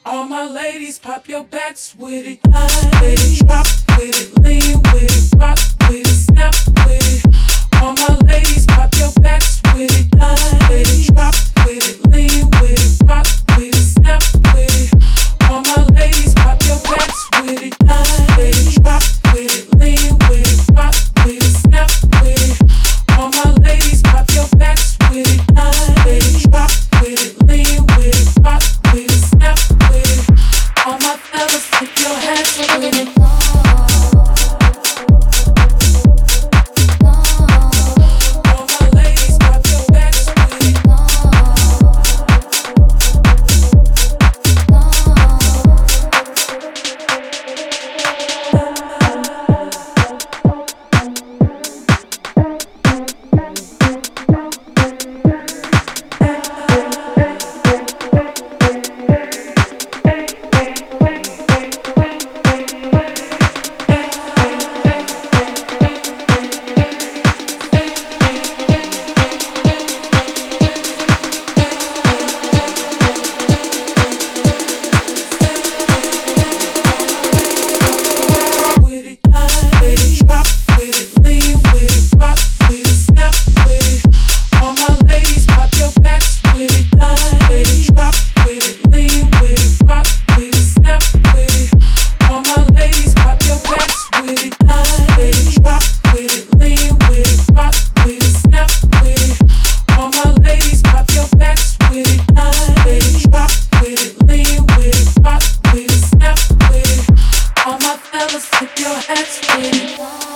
All my ladies, pop your backs with it. Ladies, drop with it, lean with it, rock with it, snap with it. All my ladies, pop your backs with it. Ladies, drop with it, lean with it, rock with it, snap with it. All my ladies, pop your backs with it. Ladies, drop with it, lean with it, rock with it, snap with it. All my ladies, pop your backs with it. Ladies, drop with it, lean with it, rock with it, snap with it. All my fellas, tip your hats with it. Tip your hats with it.